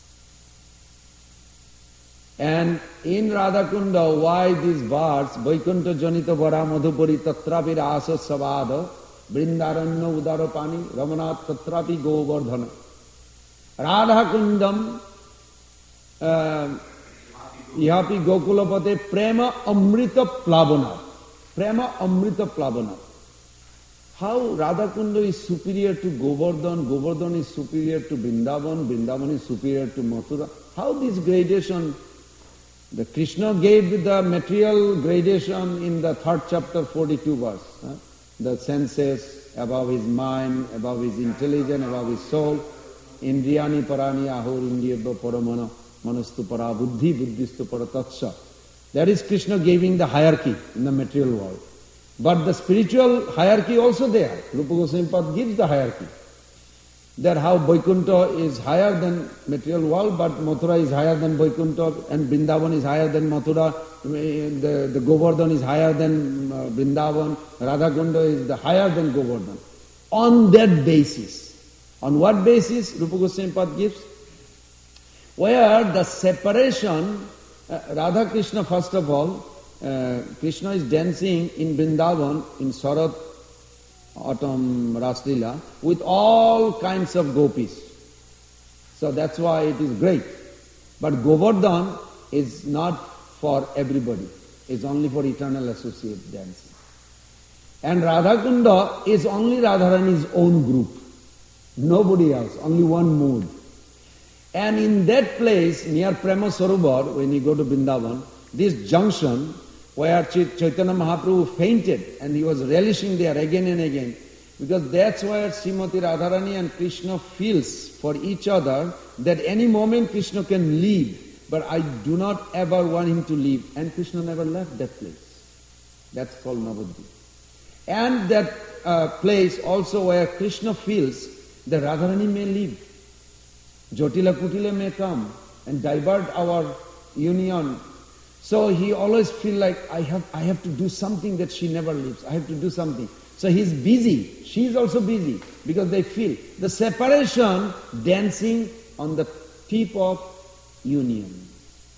And in Radhakunda, why these words, Vaikuntha Janita Vara Madhupuri Tatrapi Rasa Savada, Brindaranya Udarapani, Ramanath Tatrapi Govardhana. Radhakundam, uh, Ihapi Gokulapate, Prema Amrita Plavana. Prema Amrita Plavana. How Radhakunda is superior to Govardhan, Govardhan is superior to Vrindavan, Vrindavan is superior to Mathura. How this gradation, the Krishna gave the material gradation in the third chapter, forty-two verse. Huh? The senses, above his mind, above his intelligence, above his soul. Indriyani parani ahor indriyabha paramana manastu para buddhi buddhistu para tatsya. That is Krishna giving the hierarchy in the material world. But the spiritual hierarchy also there. Rupa Goswami Pad gives the hierarchy. That how Vaikuntha is higher than material world, but Mathura is higher than Vaikuntha, and Vrindavan is higher than Mathura, the, the Govardhan is higher than uh, Vrindavan, Radhakunda is the higher than Govardhan. On that basis. On what basis Rupa Goswami Pad gives? Where the separation, uh, Radha Krishna first of all, uh, Krishna is dancing in Vrindavan, in Sarat, autumn Raslila, with all kinds of gopis. So that's why it is great. But Govardhan is not for everybody. It's only for eternal associate dancing. And Radhakunda is only Radharani's own group. Nobody else, only one mood. And in that place, near Prema Sarovar, when you go to Vrindavan, this junction where Ch- Chaitanya Mahaprabhu fainted and he was relishing there again and again, because that's where Srimati Radharani and Krishna feels for each other that any moment Krishna can leave, but I do not ever want him to leave. And Krishna never left that place. That's called Navadvip. And that uh, place also where Krishna feels that Radharani may leave. Jotila Kutila may come and divert our union. So he always feel like, I have, I have to do something that she never leaves. I have to do something. So he's busy. She is also busy because they feel the separation dancing on the tip of union.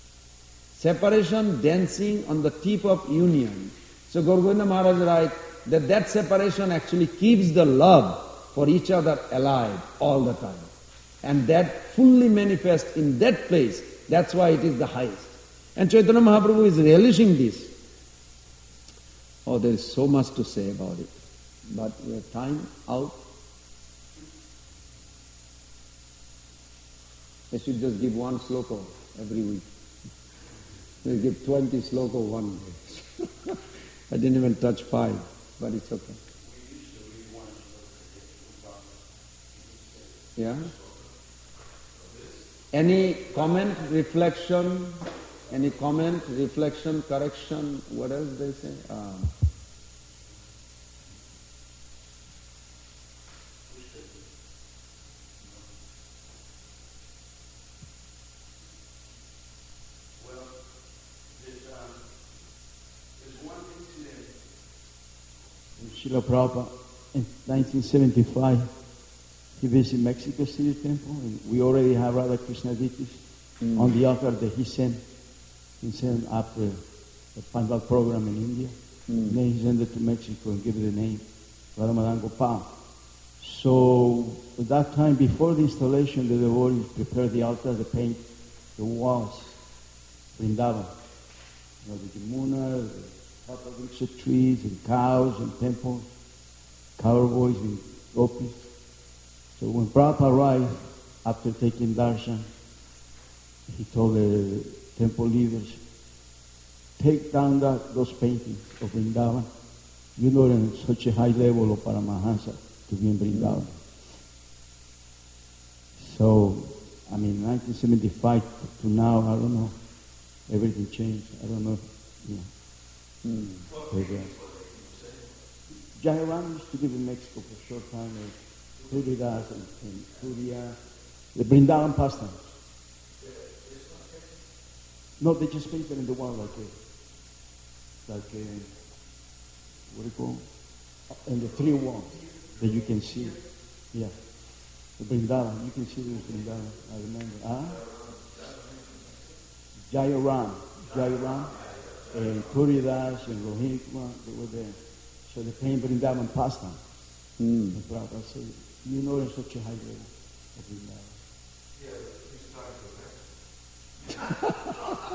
Separation dancing on the tip of union. So Gaura Govinda Maharaj writes that that separation actually keeps the love for each other alive all the time. And that fully manifests in that place. That's why it is the highest. And Chaitanya Mahaprabhu is relishing this. Oh, there is so much to say about it. But we have time out. I should just give one sloka every week. We'll give twenty sloka one day. I didn't even touch five, but it's okay. Yeah? Any comment, reflection, any comment, reflection, correction, what else they say? Uh, well, there's, um, there's one incident. Srila Prabhupada in nineteen seventy-five, he visited Mexico City Temple, and we already have Radha Krishna Deities mm. on the altar that he sent. He sent after the Pandal program in India. Mm. And then he sent it to Mexico and gave it the name Radha Madan Gopal. So at that time, before the installation, the devotees prepared the altar, the paint, the walls, Vrindavan. You know, the Yamuna, the Papa trees, and cows, and temples, cowboys, and gopis. So when Prabhupada arrived, after taking darshan, he told the temple leaders, take down that, those paintings of Vrindavan. You know, in such a high level of Paramahansa to be in Vrindavan. So, I mean, nineteen seventy-five to now, I don't know, everything changed. I don't know, you know. Mm. But, uh, Jayaram used to live in Mexico for a short time. Uh, Turidas and, and Turia, the Vrindavan pastimes. No, they just painted in the wall like a, like a, what do you call, in the three walls that you can see. Yeah. The Vrindavan, you can see there's Vrindavan, I remember. Huh? Jayaram, Jayaram, and Puridas and Rohini Kumar, they were there. So they paint Vrindavan pastime. Mm. The Prabhupada said, you know in such a high level of Vrindavan. Yeah, he's talking about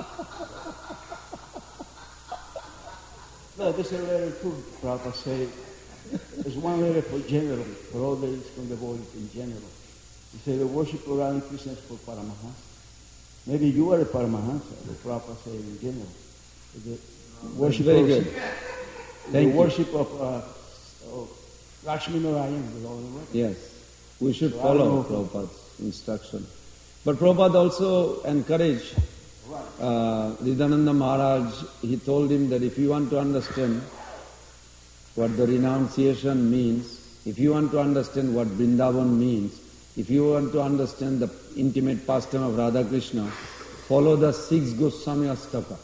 No, there's a letter too, Prabhupada said. There's one letter for general, for all that is from the voice in general. He said, the worship of Radha Krishna is for Paramahansa. Maybe you are a Paramahansa, the Prabhupada said in general. The worship very of, good. The Thank you. worship of, uh, of Lakshmi Narayan with all the work. Yes, we should So I follow don't know. Prabhupada's instruction. But Prabhupada also encouraged uh, Riddhananda Maharaj. He told him that if you want to understand what the renunciation means, if you want to understand what Vrindavan means, if you want to understand the intimate pastime of Radha Krishna, follow the six Goswami Astaka.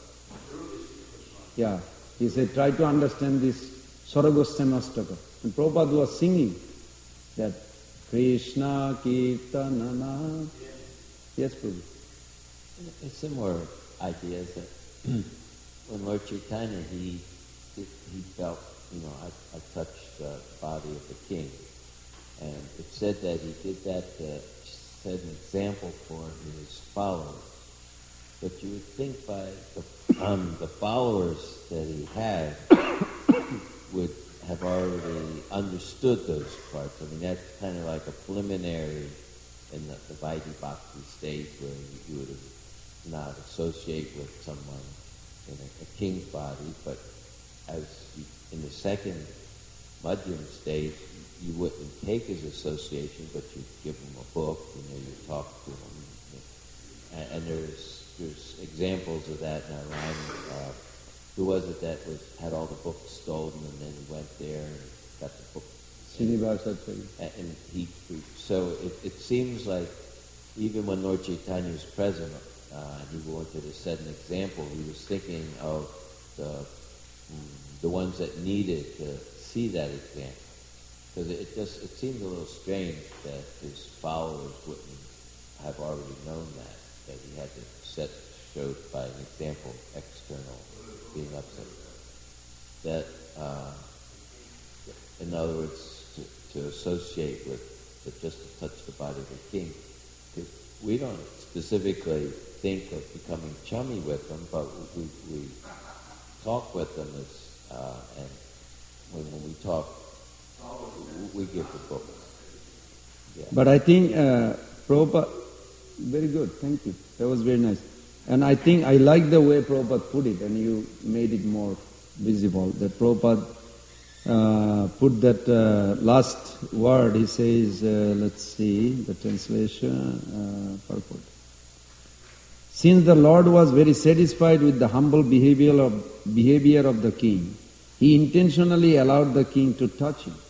Yeah, he said, try to understand this Sora Goswami Astaka. And Prabhupada was singing that Krishna Kirtanana. Yes, Prabhu. A similar idea is that when Lord Chaitanya, he he felt, you know, I, I touched the body of the king. And it said that he did that to set an example for his followers. But you would think by the, um, the followers that he had would have already understood those parts. I mean, that's kind of like a preliminary in the, the Vaidhi Bhakti stage where you would have not associate with someone in a, a king's body, but as you, in the second Madhyam stage, you wouldn't take his association, but you give him a book, you know, you talk to him. And, and there's there's examples of that in Narayan. Uh, who was it that was had all the books stolen and then he went there and got the book? Srinivasa Acharya. And, and he, so it, it seems like even when Lord Chaitanya was present, uh, he wanted to set an example. He was thinking of the the ones that needed to see that example. Because it, it just it seems a little strange that his followers wouldn't have already known that, that he had to set show by an example external being upset. That, uh, in other words, to, to associate with, with just to touch the body of the king. Because we don't specifically think of becoming chummy with them, but we, we talk with them as, uh, and when, when we talk, we give the book. Yeah. But I think uh, Prabhupada, very good, thank you. That was very nice. And I think I like the way Prabhupada put it, and you made it more visible. That Prabhupada uh, put that uh, last word, he says, uh, let's see, the translation, uh, purport. Since the Lord was very satisfied with the humble behavior of, behavior of the king, he intentionally allowed the king to touch him.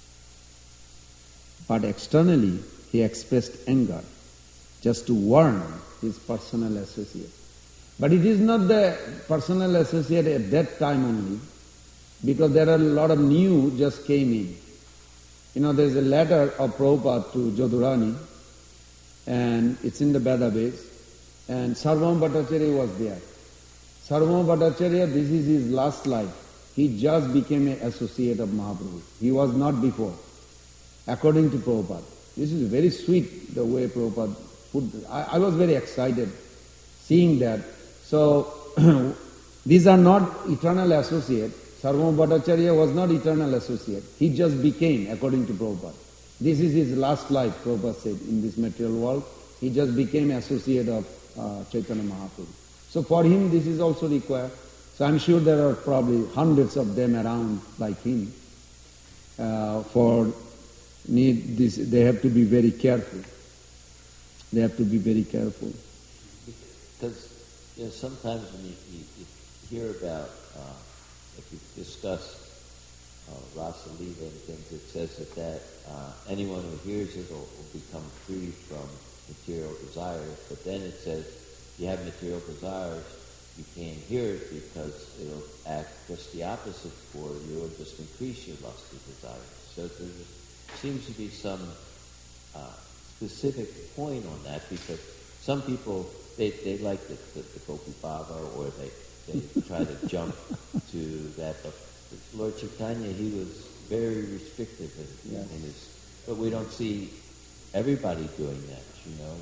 But externally, he expressed anger, just to warn his personal associate. But it is not the personal associate at that time only, because there are a lot of new just came in. You know, there is a letter of Prabhupada to Jodhurani, and it's in the Vedabase, and Sarvabhauma Bhattacharya was there. Sarvabhauma Bhattacharya, this is his last life. He just became an associate of Mahaprabhu. He was not before, according to Prabhupada. This is very sweet, the way Prabhupada put it. I, I was very excited seeing that. So, these are not eternal associates. Sarvabhauma Bhattacharya was not eternal associate. He just became, according to Prabhupada. This is his last life, Prabhupada said, in this material world. He just became associate of uh, Chaitanya Mahaprabhu. So for him, this is also required. So I'm sure there are probably hundreds of them around like him. Uh, for need this, they have to be very careful. They have to be very careful. Because you know, sometimes when you, you, you hear about, uh, if you discuss uh, Rasa Lila and things, it says that, that uh, anyone who hears it will, will become free from material desires. But then it says you have material desires, you can't hear it because it'll act just the opposite for you or just increase your lusty desires. So there seems to be some uh, specific point on that, because some people, they, they like the, the, the Gopi Baba, or they, they try to jump to that. But Lord Chaitanya, he was very restrictive in, Yes. in his, but we don't see everybody doing that, you know.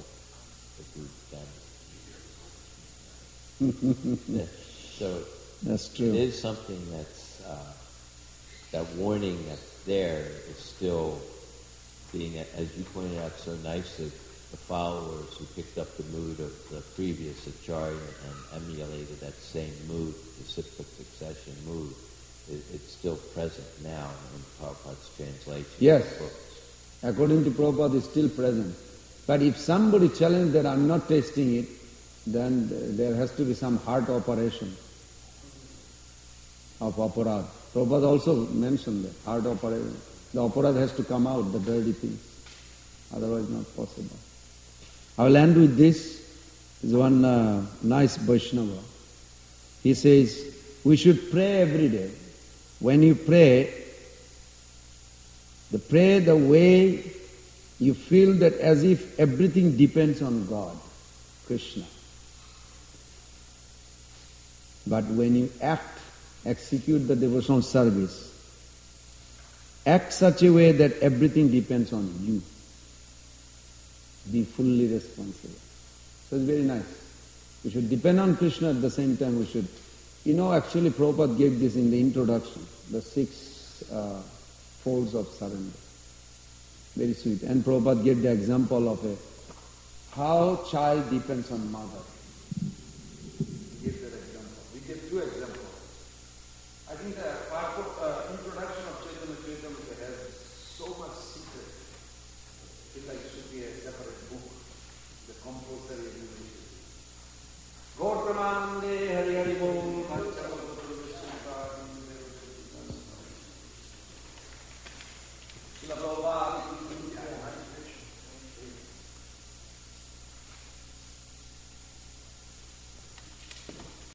Yeah. So That's true. it is something that's, uh, that warning that's there is still being, as you pointed out so nicely, the followers who picked up the mood of the previous Acharya and emulated that same mood, the cyclic succession mood, it, it's still present now in Prabhupada's translation. Yes. of the books. According to Prabhupada, it's still present. But if somebody challenges that I'm not tasting it, then there has to be some heart operation of aparad. Prabhupada also mentioned that, heart operation. The aparad has to come out, the dirty things. Otherwise not possible. I will end with this. There's one uh, nice Vaishnava. He says, we should pray every day. When you pray, the pray the way you feel that as if everything depends on God, Krishna. But when you act, execute the devotional service, act such a way that everything depends on you. Be fully responsible. So it's very nice. We should depend on Krishna, at the same time we should... You know, actually Prabhupada gave this in the introduction, the six uh, folds of surrender. Very sweet. And Prabhupada gave the example of a how child depends on mother. He gave that example. We gave two examples. I think the part of, uh, introduction of Chaitanya Charitamrita has so much secret. I feel like it should be a separate book, the compulsory education. Gaur Pramanande Hari Hari Bol. Srila Prabhupada